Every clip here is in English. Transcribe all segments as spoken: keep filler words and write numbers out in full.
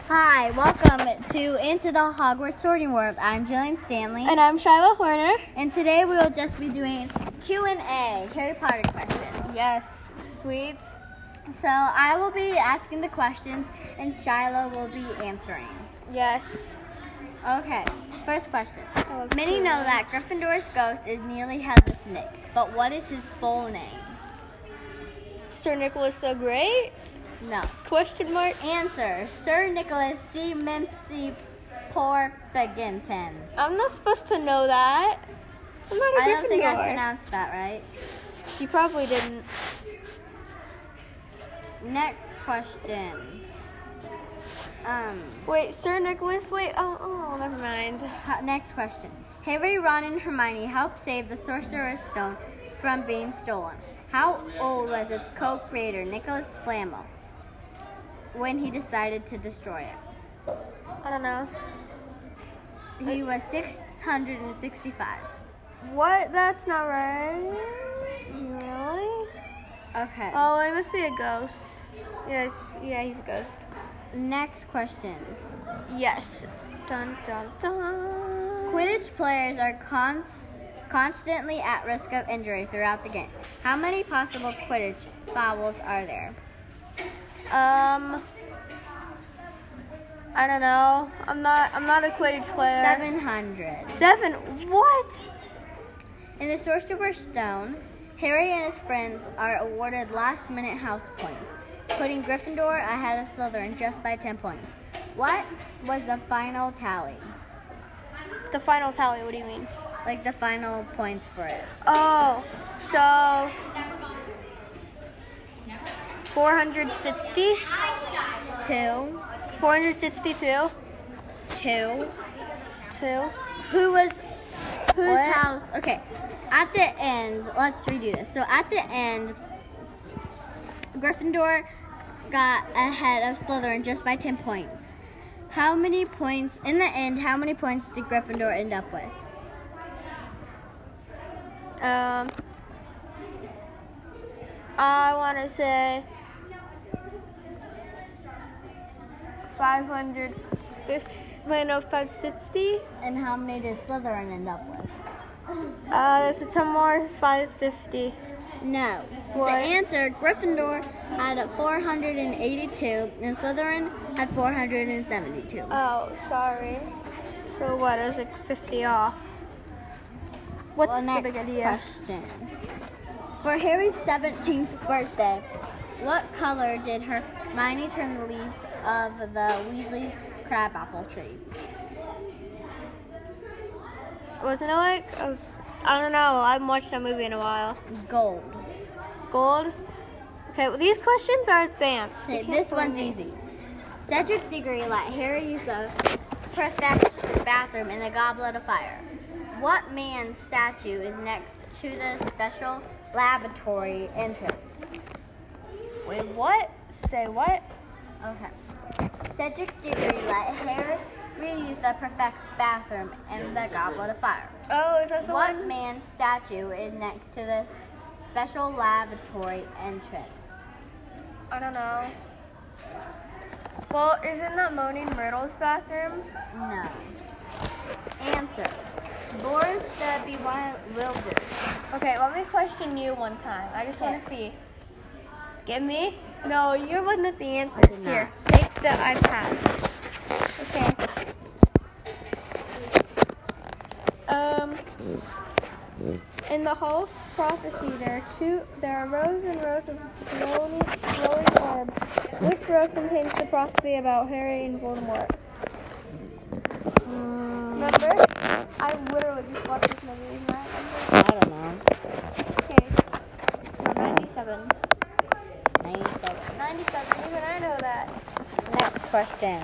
Hi, welcome to Into the Hogwarts Sorting World. I'm Jillian Stanley. And I'm Shiloh Horner. And today we will just be doing Q and A, Harry Potter questions. Yes, sweet. So I will be asking the questions and Shiloh will be answering. Yes. Okay, first question. Oh, Many know that Gryffindor's ghost is Nearly Headless Nick, but what is his full name? Sir Nicholas the Great? No. Question mark? Answer, Sir Nicholas de Mempsey Porpington. I'm not supposed to know that. I'm not a I Gryffindor. don't think I pronounced that right. You probably didn't. Next question. Um, Wait, Sir Nicholas? Wait, oh, oh, never mind. ha- next question. Harry, Ron, and Hermione helped save the Sorcerer's Stone from being stolen. How old was its co-creator, Nicholas Flamel, when he decided to destroy it? I don't know. He was six hundred sixty-five. What? That's not right. Really? Okay. Oh, it must be a ghost. Yes, yeah, he's a ghost. Next question. Yes. Dun, dun, dun. Quidditch players are cons- constantly at risk of injury throughout the game. How many possible Quidditch fouls are there? Um, I don't know. I'm not. I'm not a Quidditch player. seven hundred. Seven. What? In the Sorcerer's Stone, Harry and his friends are awarded last-minute house points, putting Gryffindor ahead of Slytherin just by ten points. What was the final tally? The final tally. What do you mean? Like the final points for it. Oh, so four hundred sixty. Two. Four hundred sixty-two. Two. Two. Who was whose What? house? Okay, at the end, let's redo this. So at the end, Gryffindor got ahead of Slytherin just by ten points. How many points in the end? How many points did Gryffindor end up with? Um, I want to say five hundred fifty. Wait, no, five sixty. And how many did Slytherin end up with? Uh, if it's some more, five fifty. No. What? The answer, Gryffindor had four hundred eighty-two and Slytherin had four hundred seventy-two. Oh, sorry. So what? I was like fifty off. What's well, the next big idea? question. For Harry's seventeenth birthday, what color did Hermione turn the leaves of the Weasley's crabapple tree? Wasn't it like, uh, I don't know, I haven't watched that movie in a while. Gold. Gold? Okay, well these questions are advanced. Okay, You can't this fool one's me. easy. Cedric Diggory let Harry use the prefect's bathroom in the Goblet of Fire. What man's statue is next to the special lavatory entrance? Wait, what? Say what? Okay. Cedric Diggory let Harry use the prefect's bathroom in the Goblet of Fire. Oh, is that the What one? man's statue is next to the special lavatory entrance? I don't know. Well, isn't that Moaning Myrtle's bathroom? No. Answer. Boris the Bewildered. Okay, let me question you one time. I just want to see. Give me? No, you're looking at the answer. I did not. Here, take the iPad. Okay. Um, in the Hall of Prophecy, there are two. There are rows and rows of glowing, glowing orbs. Which row contains the prophecy about Harry and Voldemort? Um, Remember? I literally just watched this movie. Isn't that I don't know. okay? Number ninety-seven. ninety-seven. ninety-seven. Even I know that. Next question.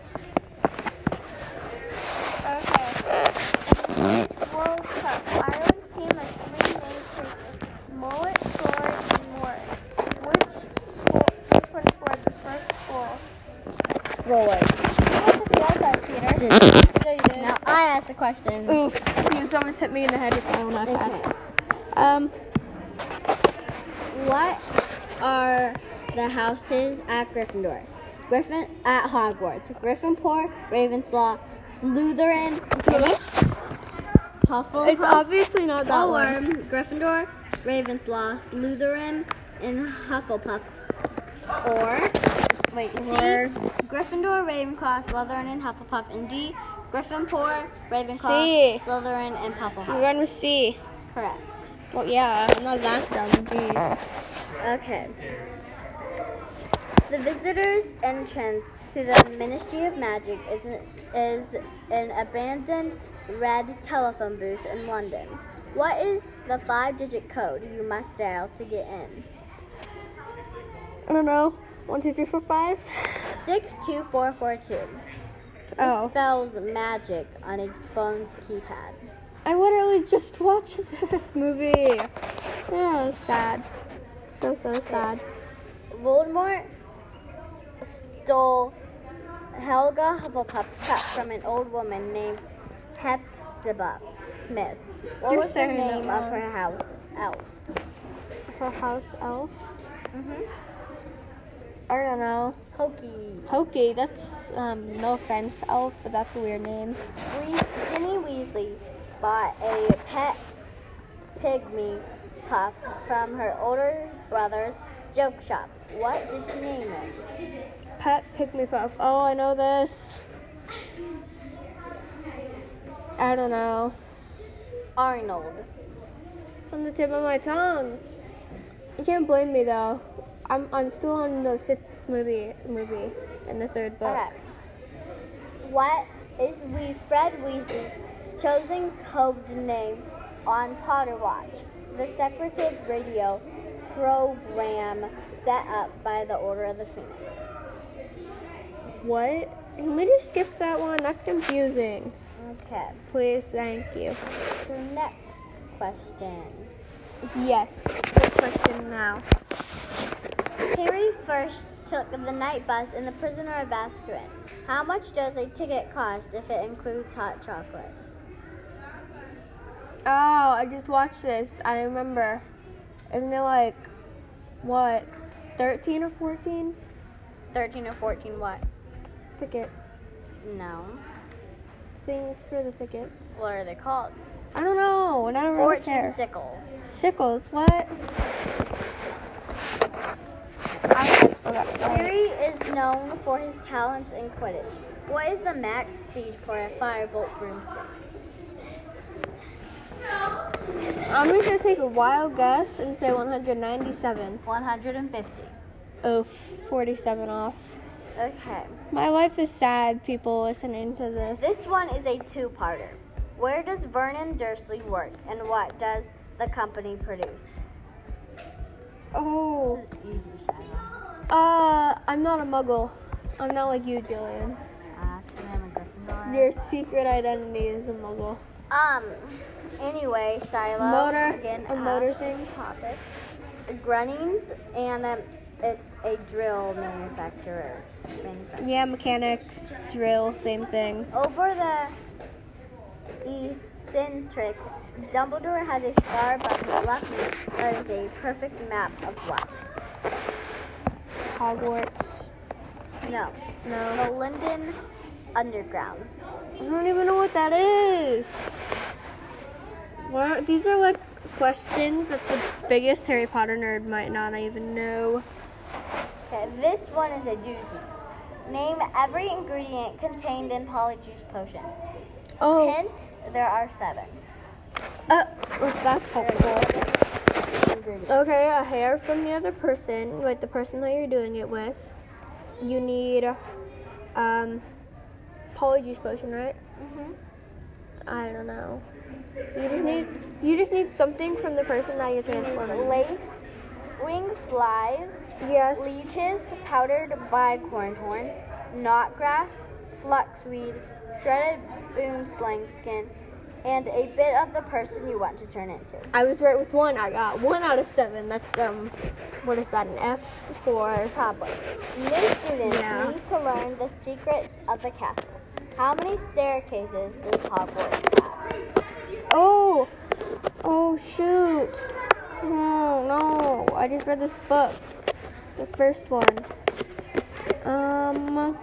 Okay. World Cup. Ireland's team has three main creatures: Mullet, Sword, and Morris. Which sco- which one scored the first goal? Roy. You just said that, Peter. No, you didn't. Now I asked the question. Oof. You almost hit me in the head with my own iPad. Okay. Um, What are the houses at Gryffindor? Griffin at Hogwarts. Gryffindor, Ravenclaw, Slytherin, Hufflepuff. It's obviously not that or one. Gryffindor, Ravenclaw, Slytherin, and Hufflepuff. Or wait, C. Or- Gryffindor, Ravenclaw, Slytherin, and Hufflepuff. And D. Gryffindor, Ravenclaw, C. Slytherin, and We Hufflepuff. run with C. Correct. Well, yeah, I'm not that dumb. Jeez. Okay. The visitor's entrance to the Ministry of Magic is an, is an abandoned red telephone booth in London. What is the five-digit code you must dial to get in? I don't know. One, two, three, four, five. six two four four two. Oh. Spells magic on a phone's keypad. I literally just watched this movie. Yeah, it's sad. So, so sad. Voldemort stole Helga Hufflepuff's cup from an old woman named Hepzibah Smith. What You're was the saying that name of wrong. her house elf? Her house elf? Mm-hmm. I don't know. Hokey. Hokey, that's, um, no offense, elf, but that's a weird name. We- Ginny Weasley bought a pet pygmy puff from her older brother's joke shop. What did she name it? Pet Pygmy Puff. Oh, I know this. I don't know. Arnold. It's on the tip of my tongue. You can't blame me though. I'm I'm still on the sixth movie movie in the third book. Okay. What is we Fred Weasley's chosen code name on Potter Watch, the secretive radio program set up by the Order of the Phoenix? What? Can we just skip that one? That's confusing. Okay. Please, thank you. So next question. Yes. Good question now. Harry first took the night bus in The Prisoner of Azkaban. How much does a ticket cost if it includes hot chocolate? Oh, I just watched this. I remember. Isn't it like what? thirteen or fourteen thirteen or fourteen what? tickets? No. Things for the tickets. What are they called? I don't know. And I don't really fourteen care. sickles. Sickles, what? I still got Harry is known for his talents in Quidditch. What is the max speed for a firebolt broomstick? I'm just gonna take a wild guess and say one hundred ninety-seven. one hundred fifty. Oh, forty-seven off. Okay. My life is sad, people listening to this. This one is a two-parter. Where does Vernon Dursley work, and what does the company produce? Oh, This is easy, Shiloh. uh, I'm not a muggle. I'm not like you, Jillian. Actually, I'm a Gryffindor. Your secret identity is a muggle. Um. Anyway, Shiloh. Motor, Again, a motor uh, thing. topic. Grunnings, and um, it's a drill manufacturer. manufacturer. Yeah, mechanics, drill, same thing. Over the eccentric, Dumbledore has a star above his left knee that is a perfect map of what? Hogwarts. No. No. The London Underground. I don't even know what that is. What? These are like questions that the biggest Harry Potter nerd might not even know. Okay, this one is a doozy. Name every ingredient contained in Polyjuice Potion. Oh, Hint, there are seven. uh, oh, that's helpful. Ingredients. Okay, a hair from the other person, like the person that you're doing it with. You need, um, Polyjuice Potion, right? Mhm. I don't know. You just need, you just need something from the person that you're transforming. Lace, winged flies, Yes. leeches powdered bicornhorn, knotgrass, fluxweed, shredded boomslang skin, and a bit of the person you want to turn into. I was right with one. I got one out of seven. That's, um, what is that, an F for? Probably. New students Yeah. need to learn the secrets of the castle. How many staircases does Hogwarts have? Oh, oh shoot. Oh no, I just read this book. The first one. Um,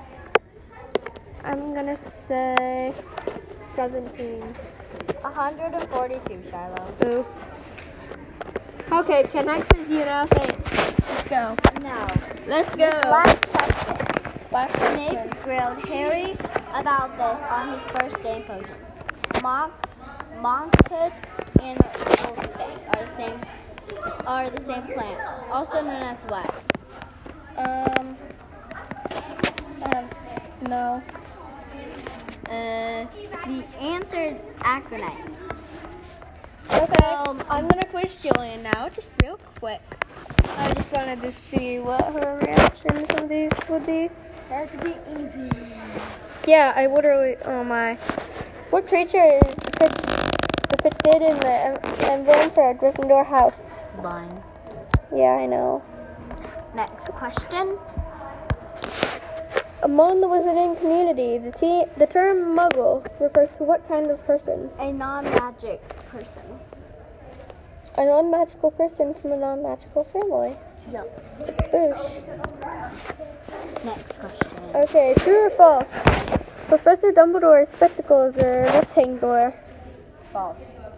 I'm gonna say seventeen. one hundred forty-two, Shiloh. Oof. Okay, can I quiz you now? Thanks. Let's go. No. Let's go. Last question. Last question. Snape grilled Harry about this on his first day in potions. Monk, Monkhood and Wolfsbane are the same are the same plant, also known as what? Um, um, no. Uh, the answer is acronite. Okay, Um, I'm gonna quiz Julian now, just real quick. I just wanted to see what her reactions of these would be. That would be easy. Yeah, I literally, oh my. What creature is depict- depicted in the em- emblem for a Gryffindor house? Blind. Yeah, I know. Next question. Among the wizarding community, the, te- the term muggle refers to what kind of person? A non-magic person. A non-magical person from a non-magical family. Yep. Boosh. Next question. Okay, true or false? Professor Dumbledore's spectacles are rectangular. False.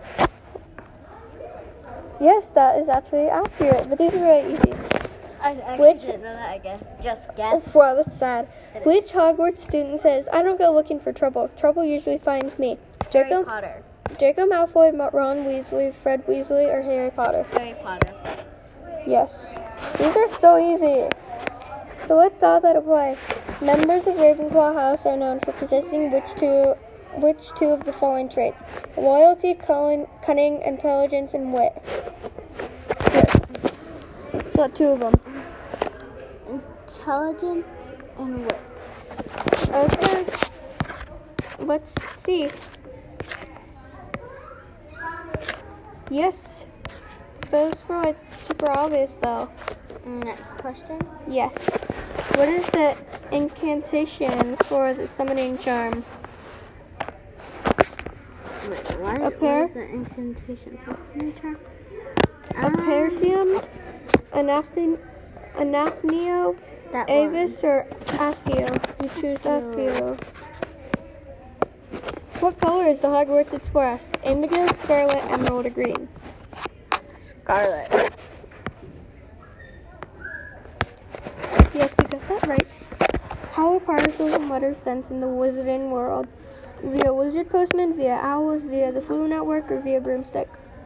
Yes, that is actually accurate, but these are really easy. I actually Which- didn't know that. I guess. Just guess. Oh, wow, that's sad. Which Hogwarts student says, I don't go looking for trouble. Trouble usually finds me? Harry Draco, Potter. Draco Malfoy, Ma- Ron Weasley, Fred Weasley, or Harry Potter? Harry Potter. Yes. These are so easy. So let's all that apply. Members of Ravenclaw House are known for possessing which two, which two of the following traits? Loyalty, cunning, cunning intelligence, and wit. Yes. So what two of them? Intelligence and wit. Okay. Let's see. Yes. Those were like super obvious though. Next question. Yes. What is the incantation for the summoning charm? Wait, what, A what pair? is the incantation for signature? A Persium, Anaphthen- Anaphneo, That one. Avis, or Asio? You choose Asio. What color is the Hogwarts Express? Indigo, scarlet, emerald, or green? Scarlet. Yes, you got that right. How are particles and letters sent in the wizarding world? Via wizard postman, via owls, via the Flu Network, or via broomstick?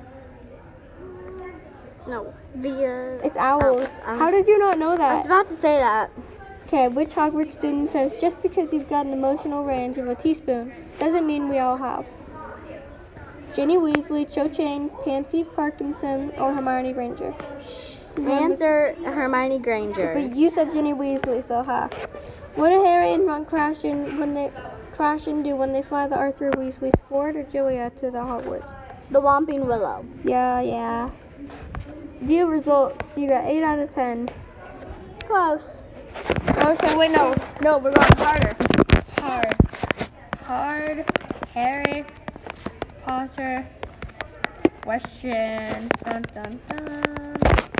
No. Via. It's owls. um, How did you not know I was that? about to say that. Okay, which Hogwarts student says, just because you've got an emotional range of a teaspoon doesn't mean we all have? Ginny Weasley, Cho Chang, Pansy Parkinson, or Hermione Granger? Answer Hermione Granger. But you said Ginny Weasley, so ha. What do Harry and Ron crash in when they crash and do when they fly the Arthur Weasley's Ford or Julia to the Hogwarts? The Whomping Willow. Yeah, yeah. View results. You got eight out of ten. Close. Okay, wait, no. No, we're going harder. Hard. Hard. Harry Potter questions. Dun, dun, dun.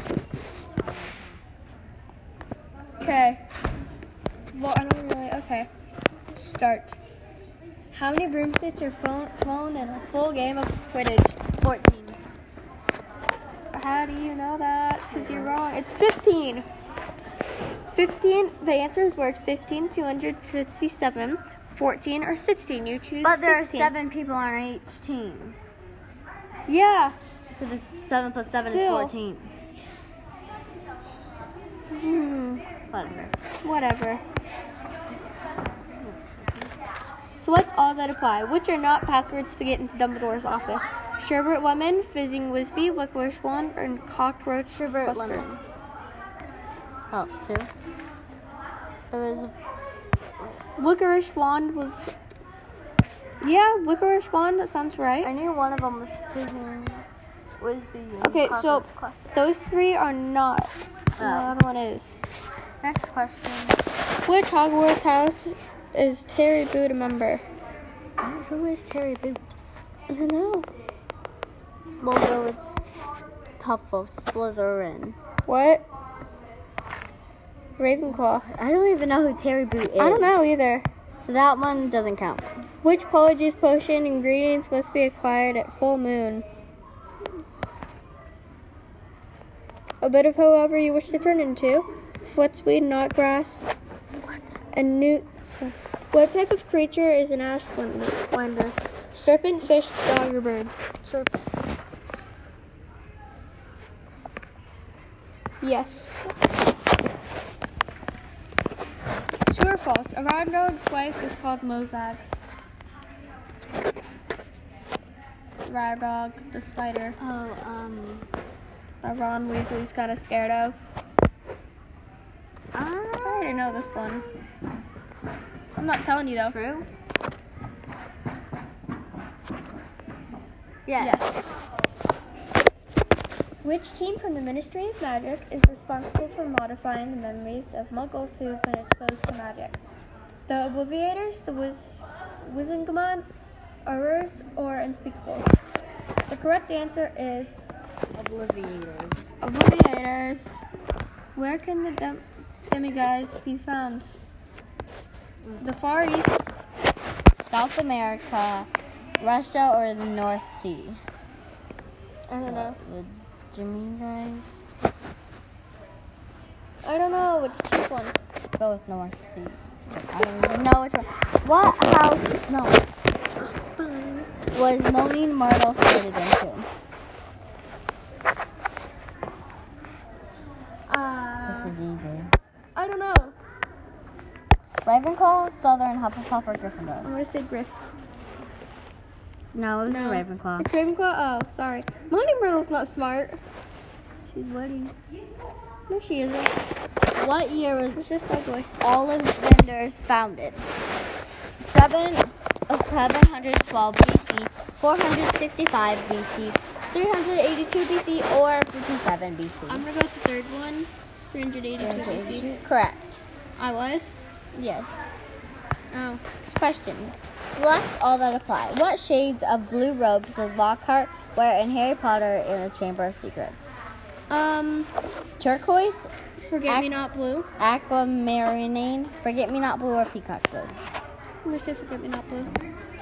Okay. Well, I don't really. Okay. Start. How many broomsticks are flown, flown in a full game of Quidditch? fourteen. How do you know that? Because you're wrong. It's fifteen. fifteen. The answers were fifteen, two hundred sixty-seven, fourteen, or sixteen. You choose But there sixteen. are seven people on each team. Yeah. So the seven plus seven Still. is fourteen. Hmm. Whatever. Whatever. So what's all that apply? Which are not passwords to get into Dumbledore's office? Sherbet Lemon, Fizzing Whizbee, Licorice Wand, and Cockroach Sherbet Buster? lemon. Oh, two. It was. Licorice Wand was... Yeah, Licorice Wand, that sounds I right. knew one of them was fizzing Whizbee. and Okay, so Cockroach Cluster. those three are not. Oh. The other one is. Next question. Which Hogwarts house is Terry Boot a member? Who is Terry Boot? I don't know. We'll go with top of Slytherin. What? Ravenclaw. I don't even know who Terry Boot is. I don't know either. So that one doesn't count. Which Polyjuice potion ingredients must be acquired at full moon? A bit of whoever you wish to turn into. Footweed, knotgrass, What? and newt. What type of creature is an ashwinder? Serpent, fish, dog, or bird? Serpent. Yes. True or false? Aragog's wife is called Mozag. Aragog, the spider. Oh, um. That Ron Weasley's kind of scared of. Ah, I didn't know this one. I'm not telling you though. true? Yes. Yes. Which team from the Ministry of Magic is responsible for modifying the memories of Muggles who have been exposed to magic? The Obliviators, the Wiz- Wizengamot, Aurors, or Unspeakables? The correct answer is Obliviators. Obliviators. Where can the dem- demigods be found? The Far East. South America, Russia, or the North Sea? I don't know. The Jimmy guys. I don't know which cheap one. Go with North Sea. I don't even know which one. What house? No. Was Moaning Myrtle sorted into? Uh, This is easy. I don't know. Ravenclaw, Slytherin, Hufflepuff, or Gryffindor? I'm gonna say Griff. No, it was No. Ravenclaw. It's Ravenclaw. Oh, sorry. Moaning Myrtle's not smart. She's waiting. No, she isn't. What year was It's just ugly. Ollivanders founded? Seven, uh, seven hundred twelve B C, four hundred sixty-five B C, three hundred eighty-two B C, or fifty-seven B C? I'm gonna go with the third one. three hundred eighty-two B C. Correct. I was. Yes. Oh. Next question. Select all that apply. What shades of blue robes does Lockhart wear in Harry Potter in the Chamber of Secrets? Um. Turquoise, Forget Me Ac- Not Blue. aquamarine, forget-me-not blue, or peacock blue? I'm gonna say Forget Me Not Blue.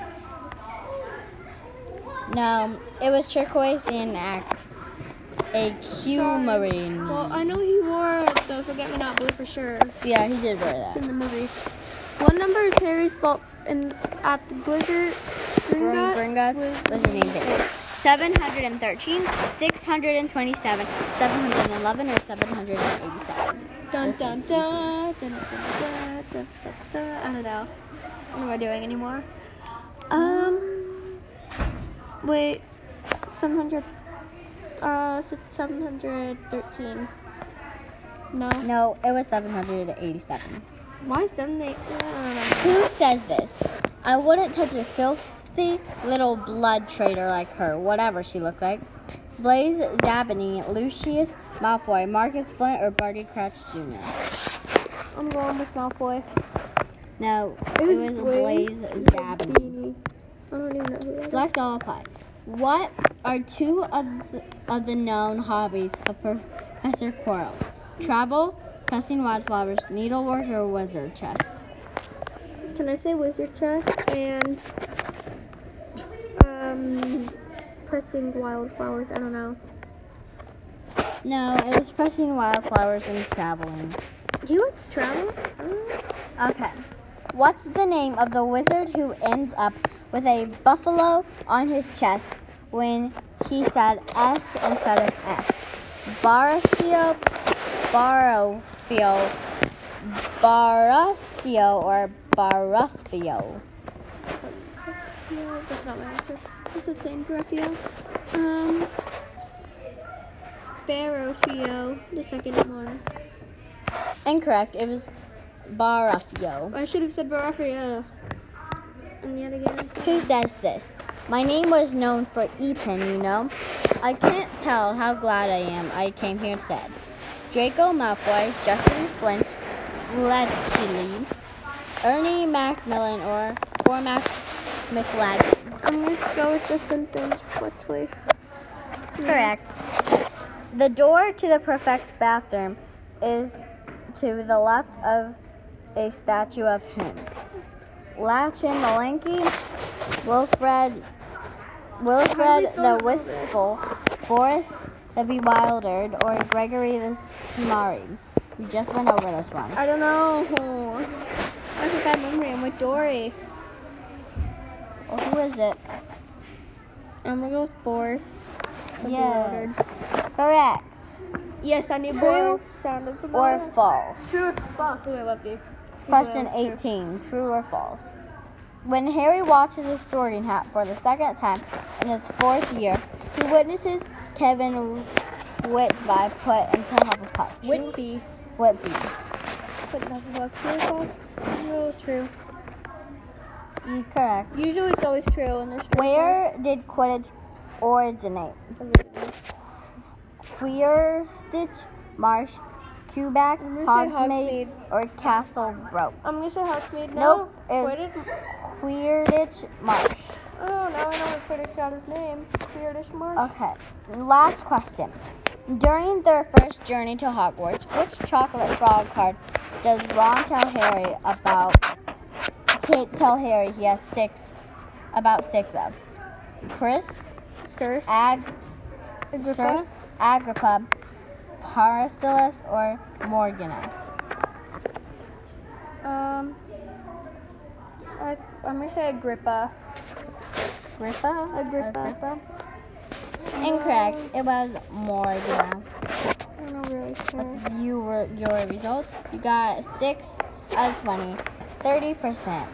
No, it was turquoise and ac- aquamarine. Well, I know he wore the Forget Me Not Blue for sure. Yeah, he did wear It's in that. the movie. What number is Harry's fault in at the Blizzard? Gringotts Gringotts was was the name of it. seven hundred thirteen, six hundred twenty-seven, seven hundred eleven, or seven hundred eighty-seven? Dun This dun one's dun, dun, dun, dun, dun, dun, dun. I don't know. What am I doing anymore? Um, wait, seven hundred. Uh, so it's seven hundred thirteen. No. No, it was seven hundred eighty-seven. Why seven eight? I don't know. Who says this? I wouldn't touch a filthy little blood traitor like her, whatever she looked like. Blaise Zabini, Lucius Malfoy, Marcus Flint, or Barty Crouch Junior? I'm going with Malfoy. No, it was, Blaise Zabini. Beanie. I don't even know who that is. Select all apply. What are two of the, of the known hobbies of Professor Quirrell? Travel, pressing wildflowers, needlework, or wizard chess? Can I say wizard chess and um pressing wildflowers? I don't know. No, it was pressing wildflowers and traveling. He likes travel. Uh, Okay. What's the name of the wizard who ends up with a buffalo on his chest when he said S instead of F? Barastio, Barofio, Barastio, or Barufio? no, that's not my answer. What's it saying, Raphael? Um, Barofio, the second one. Incorrect. It was Barufio. I should have said Barofio. And yet again. Who says this? My name was known for E-Pen, you know. I can't tell how glad I am I came here instead. Draco Malfoy, Justin Flint, Fletchley, Ernie Macmillan, or Cormac McLaggen. I'm going to go with Justin Finch quickly. Correct. The door to the prefect's bathroom is to the left of a statue of him. Lachin the lanky, Wilfred, Wilfred the wistful, Boris the bewildered, or Gregory the smarry. We just went over this one. I don't know. I have a bad memory. I'm with Dory. Well, who is it? I'm gonna go with Boris. The Yes. bewildered. Correct. Yes, I need True more sound of the Or false? True or false? Ooh, I love these. Question eighteen. True or false? When Harry watches his sorting hat for the second time in his fourth year, he witnesses Kevin Whitby put into Hufflepuff. True? Whitby. Whitby. Put in Hufflepuff. True or false? No, true. You correct. Usually it's always true, and there's true. Where did Quidditch originate? Quidditch Marsh, Quebec, I'm gonna say Hogsmeade, or Castle Rope? I'm gonna say Hogsmeade. Nope, No. it's- Quidditch. Quidditch Marsh. Oh, now I know what Quidditch got his name. Quidditch Marsh. Okay, last question. During their first journey to Hogwarts, which chocolate frog card does Ron tell Harry about? T- tell Harry he has six, about six of. Chris, Curse. Ag, Agrippa. Sir, Agrippa, Paracelsus, or Morgana? Um. I, I'm gonna say Agrippa. Agrippa? Agrippa. Agrippa? Incorrect. It was Morgana. I'm not really sure. Let's view your your results. You got six out of twenty, thirty percent.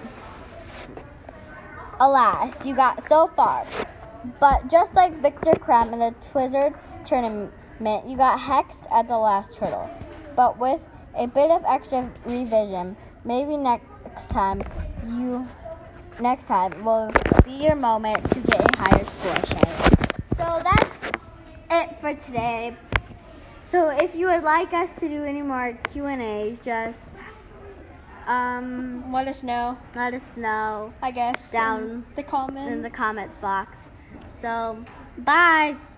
Alas, you got so far. But just like Victor Crumb in the Twizzard tournament, you got hexed at the last hurdle. But with a bit of extra revision, maybe next time you next time will be your moment to get a higher score, Shay. So that's it for today. So if you would like us to do any more Q and A's, just um Let us know. let us know I guess Down in the comments. in the comment box. So bye.